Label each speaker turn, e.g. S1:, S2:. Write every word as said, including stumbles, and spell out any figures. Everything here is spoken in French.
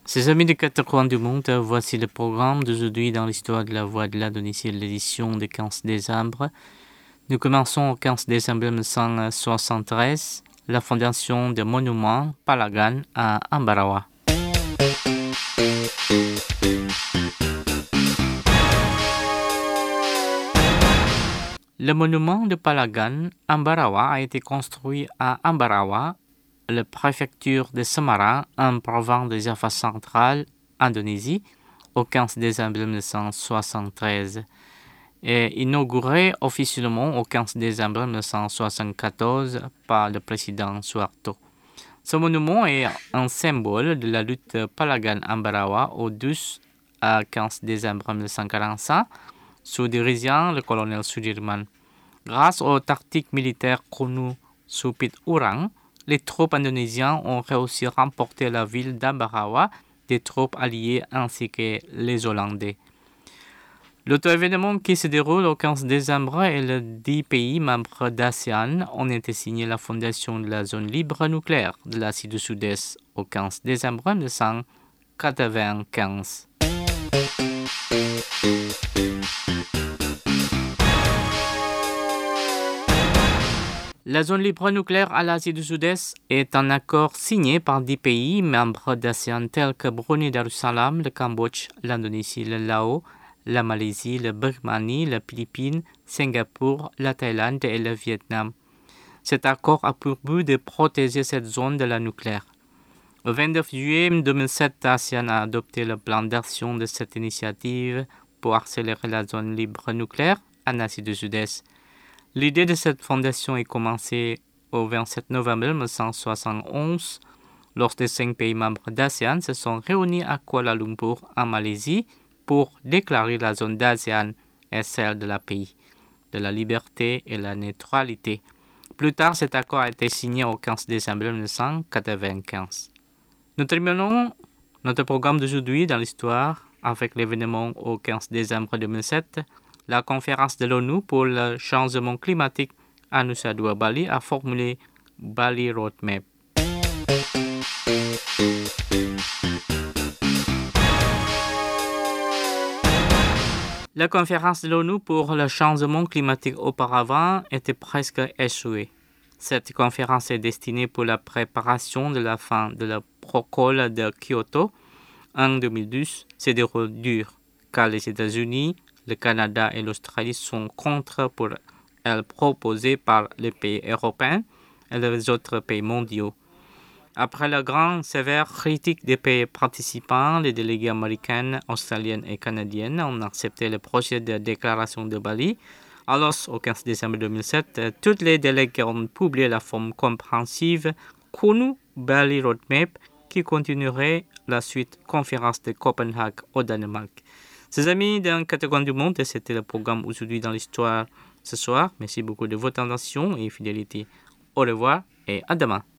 S1: Ces amis de quatre coins du monde, voici le programme d'aujourd'hui dans l'histoire de la voix de l'Indonésie, l'édition du quinze décembre. Nous commençons au quinze décembre mille neuf cent soixante-treize, la fondation du monument Palagan à Ambarawa. Le monument de Palagan, Ambarawa, a été construit à Ambarawa, la préfecture de Semarang, en province de Java centrale, Indonésie, au quinze décembre mille neuf cent soixante-treize, et inauguré officiellement au quinze décembre mille neuf cent soixante-quatorze par le président Suharto. Ce monument est un symbole de la lutte Palagan-Ambarawa au douze à quinze décembre mille neuf cent quarante-cinq, sous dirigeant le colonel Sudirman. Grâce aux tactiques militaires connues sous Pit Urang, les troupes indonésiennes ont réussi à remporter la ville d'Ambarawa des troupes alliées ainsi que les Hollandais. L'autre événement qui se déroule au quinze décembre est les dix pays membres d'ASEAN ont été signés la fondation de la zone libre nucléaire de l'Asie du Sud-Est au quinze décembre mille neuf cent quatre-vingt-quinze. La zone libre nucléaire à l'Asie du Sud-Est est un accord signé par dix pays membres d'ASEAN tels que Brunei Darussalam, le Cambodge, l'Indonésie, le Laos, la Malaisie, la Birmanie, les Philippines, Singapour, la Thaïlande et le Vietnam. Cet accord a pour but de protéger cette zone de la nucléaire. Le vingt-neuf juillet deux mille sept, ASEAN a adopté le plan d'action de cette initiative pour accélérer la zone libre nucléaire en Asie du Sud-Est. L'idée de cette fondation est commencée au vingt-sept novembre mille neuf cent soixante et onze, lorsque cinq pays membres d'ASEAN se sont réunis à Kuala Lumpur, en Malaisie, pour déclarer la zone d'ASEAN et celle de la pays, de la liberté et la neutralité. Plus tard, cet accord a été signé au quinze décembre mille neuf cent quatre-vingt-quinze. Nous terminons notre programme d'aujourd'hui dans l'histoire avec l'événement au quinze décembre deux mille sept. La conférence de l'ONU pour le changement climatique à Nusa Dua Bali a formulé Bali Roadmap. La conférence de l'ONU pour le changement climatique auparavant était presque échouée. Cette conférence est destinée pour la préparation de la fin de la protocole de Kyoto en deux mille douze. C'est des rôles durs, car les États-Unis, le Canada et l'Australie sont contre pour elle proposée par les pays européens et les autres pays mondiaux. Après la grande sévère critique des pays participants, les délégués américains, australiens et canadiens ont accepté le projet de déclaration de Bali. Alors, au quinze décembre deux mille sept, tous les délégués ont publié la forme compréhensive connue Bali Roadmap qui continuerait la suite conférence de Copenhague au Danemark. Ses amis d'un quatre coins du monde, c'était le programme aujourd'hui dans l'histoire ce soir. Merci beaucoup de votre attention et fidélité. Au revoir et à demain.